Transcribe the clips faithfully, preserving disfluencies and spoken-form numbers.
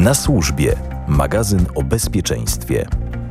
Na służbie. Magazyn o bezpieczeństwie.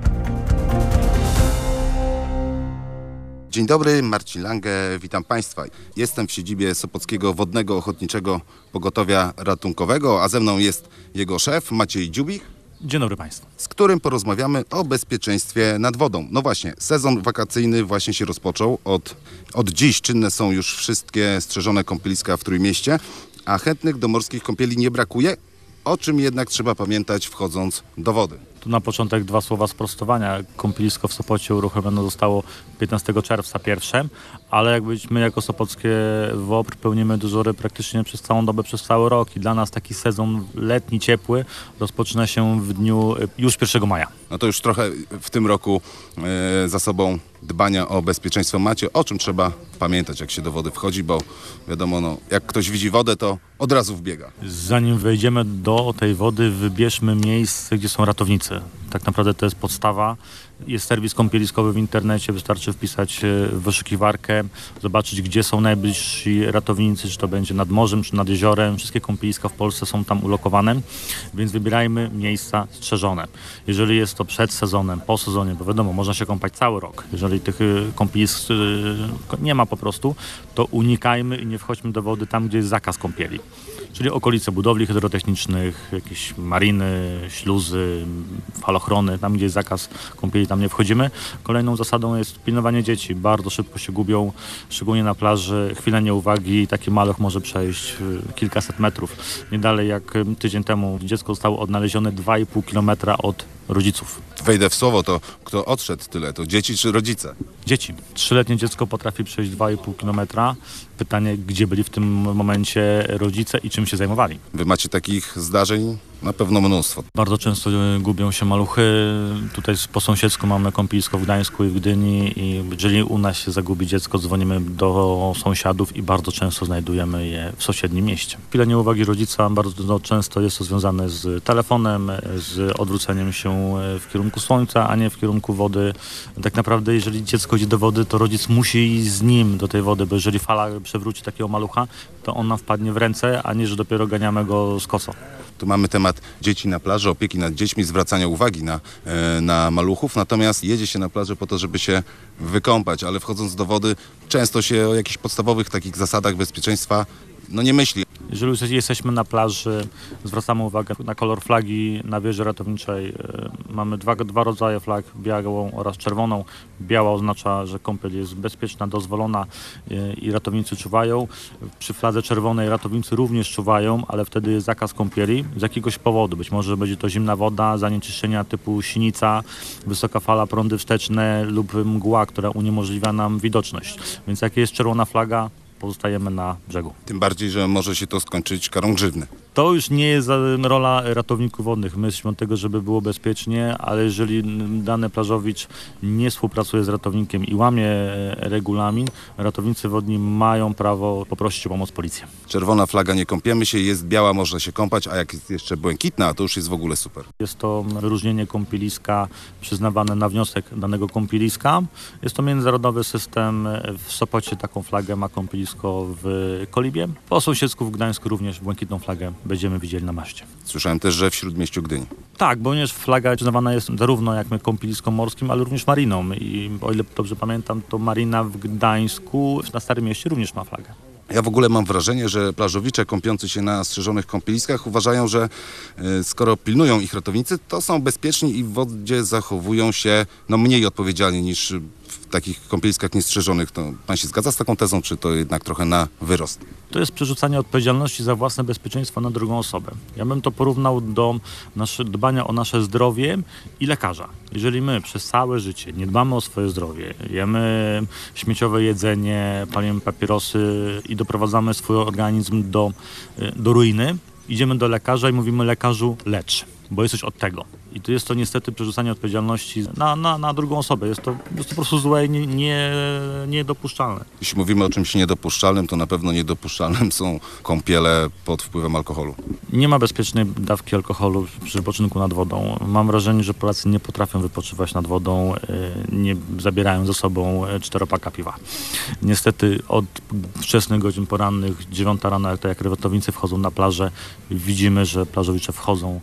Dzień dobry, Marcin Lange, witam Państwa. Jestem w siedzibie Sopockiego Wodnego Ochotniczego Pogotowia Ratunkowego, a ze mną jest jego szef Maciej Dziubich. Dzień dobry Państwu. Z którym porozmawiamy o bezpieczeństwie nad wodą. No właśnie, sezon wakacyjny właśnie się rozpoczął. Od, od dziś czynne są już wszystkie strzeżone kąpieliska w Trójmieście, a chętnych do morskich kąpieli nie brakuje, o czym jednak trzeba pamiętać wchodząc do wody. Tu na początek dwa słowa sprostowania. Kąpielisko w Sopocie uruchomione zostało piętnastego czerwca pierwsze, ale jakby my jako Sopockie W O P R pełnimy dyżury praktycznie przez całą dobę, przez cały rok i dla nas taki sezon letni, ciepły rozpoczyna się w dniu już pierwszego maja. No to już trochę w tym roku e, za sobą dbania o bezpieczeństwo macie. O czym trzeba pamiętać, jak się do wody wchodzi, bo wiadomo, no, jak ktoś widzi wodę, to od razu wbiega. Zanim wejdziemy do tej wody, wybierzmy miejsce, gdzie są ratownicy. Tak naprawdę to jest podstawa. Jest serwis kąpieliskowy w internecie, wystarczy wpisać w wyszukiwarkę, zobaczyć, gdzie są najbliżsi ratownicy, czy to będzie nad morzem, czy nad jeziorem. Wszystkie kąpieliska w Polsce są tam ulokowane, więc wybierajmy miejsca strzeżone. Jeżeli jest to przed sezonem, po sezonie, bo wiadomo, można się kąpać cały rok. Jeżeli tych kąpielisk nie ma po prostu, to unikajmy i nie wchodźmy do wody tam, gdzie jest zakaz kąpieli. Czyli okolice budowli hydrotechnicznych, jakieś mariny, śluzy, falochrony, tam gdzie jest zakaz kąpieli, tam nie wchodzimy. Kolejną zasadą jest pilnowanie dzieci. Bardzo szybko się gubią, szczególnie na plaży. Chwila nieuwagi i taki maluch może przejść kilkaset metrów. Nie dalej jak tydzień temu dziecko zostało odnalezione dwa i pół kilometra od rodziców. Wejdę w słowo, to kto odszedł tyle, to dzieci czy rodzice? Dzieci. Trzyletnie dziecko potrafi przejść dwa i pół kilometra. Pytanie, gdzie byli w tym momencie rodzice i czym się zajmowali. Wy macie takich zdarzeń na pewno mnóstwo. Bardzo często gubią się maluchy. Tutaj po sąsiedzku mamy kąpielisko w Gdańsku i w Gdyni i jeżeli u nas się zagubi dziecko, dzwonimy do sąsiadów i bardzo często znajdujemy je w sąsiednim mieście. Chwila nieuwagi rodzica bardzo często jest to związane z telefonem, z odwróceniem się w kierunku słońca, a nie w kierunku wody. Tak naprawdę jeżeli dziecko idzie do wody, to rodzic musi iść z nim do tej wody, bo jeżeli fala przewróci takiego malucha, to on nam wpadnie w ręce, a nie, że dopiero ganiamy go z kosą. Tu mamy temat dzieci na plaży, opieki nad dziećmi, zwracania uwagi na, na maluchów, natomiast jedzie się na plażę po to, żeby się wykąpać, ale wchodząc do wody często się o jakichś podstawowych takich zasadach bezpieczeństwa no nie myśli. Jeżeli jesteśmy na plaży, zwracamy uwagę na kolor flagi na wieży ratowniczej. Mamy dwa, dwa rodzaje flag, białą oraz czerwoną. Biała oznacza, że kąpiel jest bezpieczna, dozwolona i ratownicy czuwają. Przy fladze czerwonej ratownicy również czuwają, ale wtedy jest zakaz kąpieli z jakiegoś powodu. Być może będzie to zimna woda, zanieczyszczenia typu sinica, wysoka fala, prądy wsteczne lub mgła, która uniemożliwia nam widoczność. Więc jak jest czerwona flaga, pozostajemy na brzegu. Tym bardziej, że może się to skończyć karą grzywny. To już nie jest rola ratowników wodnych. My jesteśmy od tego, żeby było bezpiecznie, ale jeżeli dany plażowicz nie współpracuje z ratownikiem i łamie regulamin, ratownicy wodni mają prawo poprosić o pomoc policję. Czerwona flaga, nie kąpiemy się, jest biała, można się kąpać, a jak jest jeszcze błękitna, to już jest w ogóle super. Jest to wyróżnienie kąpieliska przyznawane na wniosek danego kąpieliska. Jest to międzynarodowy system. W Sopocie taką flagę ma kąpielisko w Kolibie. Po sąsiedzku w Gdańsku również błękitną flagę będziemy widzieli na maszcie. Słyszałem też, że w Śródmieściu Gdyni. Tak, bo również flaga przyznawana jest zarówno jak my kąpieliskom morskim, ale również mariną. I o ile dobrze pamiętam, to marina w Gdańsku na Starym Mieście również ma flagę. Ja w ogóle mam wrażenie, że plażowicze kąpiący się na strzeżonych kąpieliskach uważają, że y, skoro pilnują ich ratownicy, to są bezpieczni i w wodzie zachowują się no, mniej odpowiedzialnie niż w takich kąpieliskach niestrzeżonych. To pan się zgadza z taką tezą, czy to jednak trochę na wyrost? To jest przerzucanie odpowiedzialności za własne bezpieczeństwo na drugą osobę. Ja bym to porównał do nasze, dbania o nasze zdrowie i lekarza. Jeżeli my przez całe życie nie dbamy o swoje zdrowie, jemy śmieciowe jedzenie, palimy papierosy i doprowadzamy swój organizm do, do ruiny, idziemy do lekarza i mówimy lekarzu lecz, bo jesteś od tego. I tu jest to niestety przerzucanie odpowiedzialności na, na, na drugą osobę. Jest to, jest to po prostu złe i nie, nie, niedopuszczalne. Jeśli mówimy o czymś niedopuszczalnym, to na pewno niedopuszczalnym są kąpiele pod wpływem alkoholu. Nie ma bezpiecznej dawki alkoholu przy wypoczynku nad wodą. Mam wrażenie, że Polacy nie potrafią wypoczywać nad wodą, nie zabierają ze sobą czteropaka piwa. Niestety od wczesnych godzin porannych, dziewiąta rano, jak to jak ratownicy wchodzą na plażę, widzimy, że plażowicze wchodzą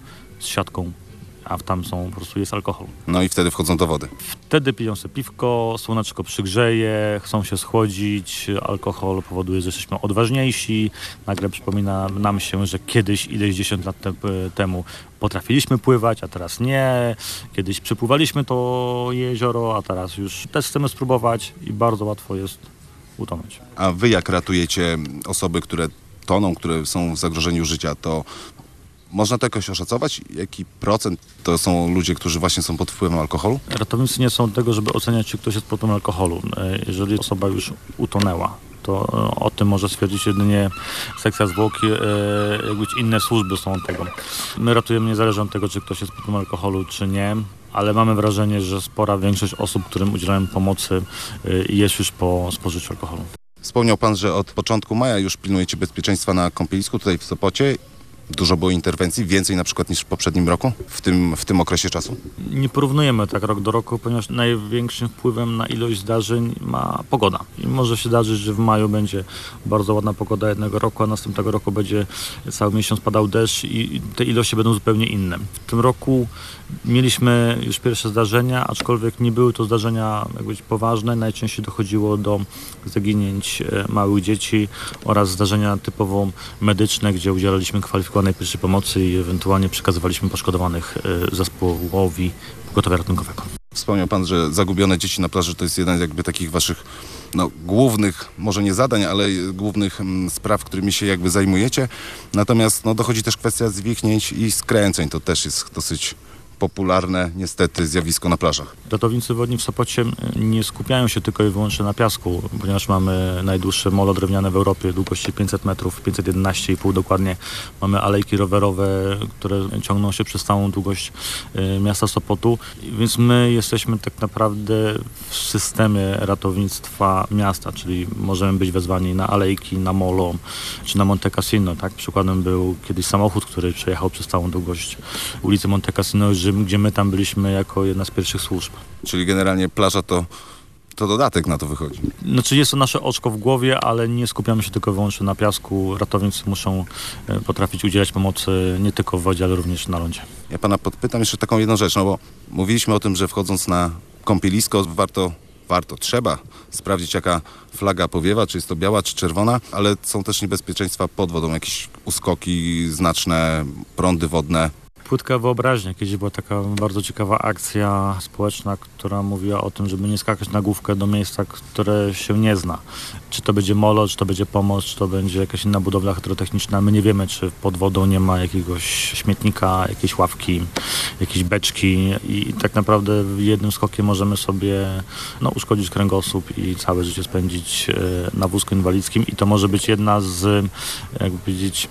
z siatką, a tam są, po prostu jest alkohol. No i wtedy wchodzą do wody. Wtedy piją sobie piwko, słoneczko przygrzeje, chcą się schłodzić, alkohol powoduje, że jesteśmy odważniejsi. Nagle przypomina nam się, że kiedyś, ileś dziesiąt lat te, temu potrafiliśmy pływać, a teraz nie. Kiedyś przypływaliśmy to jezioro, a teraz już też chcemy spróbować i bardzo łatwo jest utonąć. A wy jak ratujecie osoby, które toną, które są w zagrożeniu życia, to można to jakoś oszacować? Jaki procent to są ludzie, którzy właśnie są pod wpływem alkoholu? Ratownicy nie są od tego, żeby oceniać, czy ktoś jest pod wpływem alkoholu. Jeżeli osoba już utonęła, to o tym może stwierdzić jedynie sekcja zwłoki, jakby inne służby są od tego. My ratujemy niezależnie od tego, czy ktoś jest pod wpływem alkoholu, czy nie, ale mamy wrażenie, że spora większość osób, którym udzielamy pomocy, jest już po spożyciu alkoholu. Wspomniał pan, że od początku maja już pilnujecie bezpieczeństwa na kąpielisku tutaj w Sopocie. Dużo było interwencji, więcej na przykład niż w poprzednim roku, w tym, w tym okresie czasu? Nie porównujemy tak rok do roku, ponieważ największym wpływem na ilość zdarzeń ma pogoda. I może się zdarzyć, że w maju będzie bardzo ładna pogoda jednego roku, a następnego roku będzie cały miesiąc padał deszcz i te ilości będą zupełnie inne. W tym roku mieliśmy już pierwsze zdarzenia, aczkolwiek nie były to zdarzenia jakby poważne. Najczęściej dochodziło do zaginięć małych dzieci oraz zdarzenia typowo medyczne, gdzie udzielaliśmy kwalifikowanej pierwszej pomocy i ewentualnie przekazywaliśmy poszkodowanych zespołowi pogotowia ratunkowego. Wspomniał pan, że zagubione dzieci na plaży to jest jeden z jakby takich waszych no, głównych, może nie zadań, ale głównych m, spraw, którymi się jakby zajmujecie. Natomiast no, dochodzi też kwestia zwichnięć i skręceń. To też jest dosyć popularne niestety zjawisko na plażach. Ratownicy wodni w Sopocie nie skupiają się tylko i wyłącznie na piasku, ponieważ mamy najdłuższe molo drewniane w Europie, długości pięćset metrów, pięćset jedenaście i pół dokładnie. Mamy alejki rowerowe, które ciągną się przez całą długość miasta Sopotu, więc my jesteśmy tak naprawdę w systemie ratownictwa miasta, czyli możemy być wezwani na alejki, na molo czy na Monte Cassino. Tak? Przykładem był kiedyś samochód, który przejechał przez całą długość ulicy Monte Cassino, gdzie my tam byliśmy jako jedna z pierwszych służb. Czyli generalnie plaża to, to dodatek na to wychodzi. Znaczy jest to nasze oczko w głowie, ale nie skupiamy się tylko i wyłącznie na piasku. Ratownicy muszą potrafić udzielać pomocy nie tylko w wodzie, ale również na lądzie. Ja pana podpytam jeszcze taką jedną rzecz, no bo mówiliśmy o tym, że wchodząc na kąpielisko warto, warto, trzeba sprawdzić, jaka flaga powiewa, czy jest to biała, czy czerwona, ale są też niebezpieczeństwa pod wodą, jakieś uskoki znaczne, prądy wodne. Płytka wyobraźnia. Kiedyś była taka bardzo ciekawa akcja społeczna, która mówiła o tym, żeby nie skakać na główkę do miejsca, które się nie zna. Czy to będzie molo, czy to będzie pomoc, czy to będzie jakaś inna budowla hydrotechniczna. My nie wiemy, czy pod wodą nie ma jakiegoś śmietnika, jakiejś ławki, jakiejś beczki i tak naprawdę jednym skokiem możemy sobie no, uszkodzić kręgosłup i całe życie spędzić na wózku inwalidzkim i to może być jedna z, jakby powiedzieć,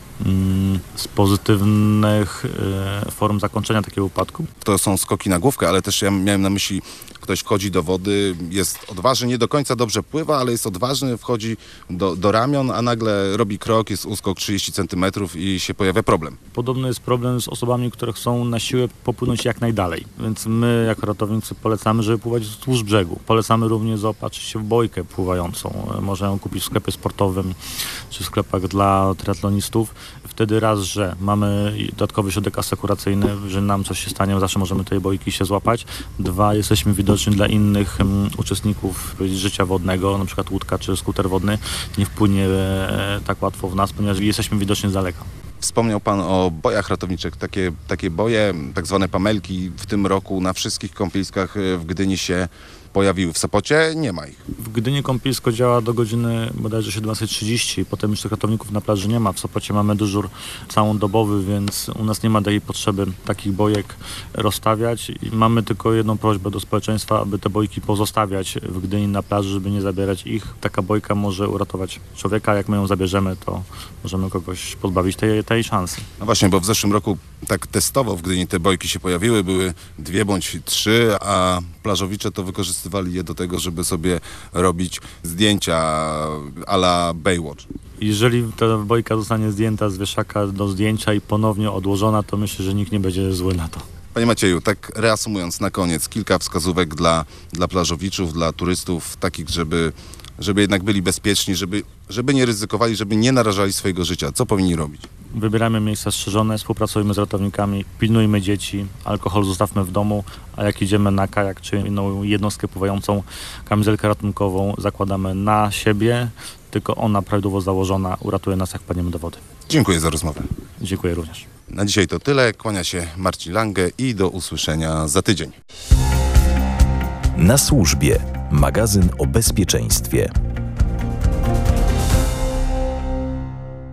z pozytywnych form zakończenia takiego upadku. To są skoki na główkę, ale też ja miałem na myśli, ktoś wchodzi do wody, jest odważny, nie do końca dobrze pływa, ale jest odważny, wchodzi do, do ramion, a nagle robi krok, jest uskok trzydzieści centymetrów i się pojawia problem. Podobny jest problem z osobami, które chcą na siłę popłynąć jak najdalej. Więc my jako ratownicy polecamy, żeby pływać wzdłuż brzegu. Polecamy również zaopatrzyć się w bojkę pływającą. Można ją kupić w sklepie sportowym czy w sklepach dla triatlonistów. Wtedy raz, że mamy dodatkowy środek asekuracyjny, że nam coś się stanie, zawsze możemy tej bojki się złapać. Dwa, jesteśmy widoczni dla innych um, uczestników życia wodnego, na przykład łódka czy skuter wodny nie wpłynie e, tak łatwo w nas, ponieważ jesteśmy widoczni z daleka. Wspomniał pan o bojach ratowniczych. Takie, takie boje, tak zwane pamelki w tym roku na wszystkich kąpieliskach w Gdyni się pojawiły. W Sopocie nie ma ich. W Gdyni kąpielisko działa do godziny bodajże siedemnasta trzydzieści, potem już tych ratowników na plaży nie ma. W Sopocie mamy dyżur całodobowy, więc u nas nie ma takiej potrzeby takich bojek rozstawiać. I mamy tylko jedną prośbę do społeczeństwa, aby te bojki pozostawiać w Gdyni na plaży, żeby nie zabierać ich. Taka bojka może uratować człowieka. Jak my ją zabierzemy, to możemy kogoś pozbawić tej, tej szansy. No właśnie, bo w zeszłym roku tak testowo w Gdyni te bojki się pojawiły, były dwie bądź trzy, a plażowicze to wykorzystywali je do tego, żeby sobie robić zdjęcia a la Baywatch. Jeżeli ta bojka zostanie zdjęta z wieszaka do zdjęcia i ponownie odłożona, to myślę, że nikt nie będzie zły na to. Panie Macieju, tak reasumując na koniec, kilka wskazówek dla, dla plażowiczów, dla turystów, takich, żeby, żeby jednak byli bezpieczni, żeby, żeby nie ryzykowali, żeby nie narażali swojego życia. Co powinni robić? Wybierajmy miejsca strzeżone, współpracujmy z ratownikami, pilnujmy dzieci, alkohol zostawmy w domu, a jak idziemy na kajak czy inną jednostkę pływającą, kamizelkę ratunkową zakładamy na siebie, tylko ona prawidłowo założona uratuje nas, jak padniemy do wody. Dziękuję za rozmowę. Dziękuję również. Na dzisiaj to tyle. Kłania się Marcin Lange i do usłyszenia za tydzień. Na służbie. Magazyn o bezpieczeństwie.